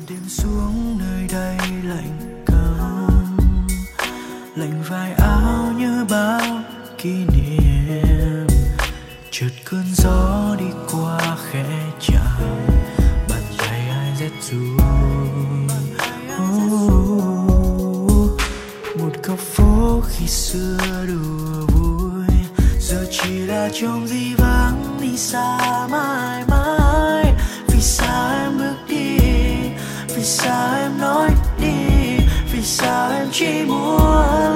đêm xuống nơi đây lạnh câm, lạnh vai áo như bao kỷ niệm. Chợt cơn gió đi qua khẽ chạm, bàn tay ai rét run. Một góc phố khi xưa đùa vui, giờ chỉ là trông dĩ vắng đi xa mãi mãi. Vì sao em bước đi, vì sao em nói đi, vì sao em chỉ muốn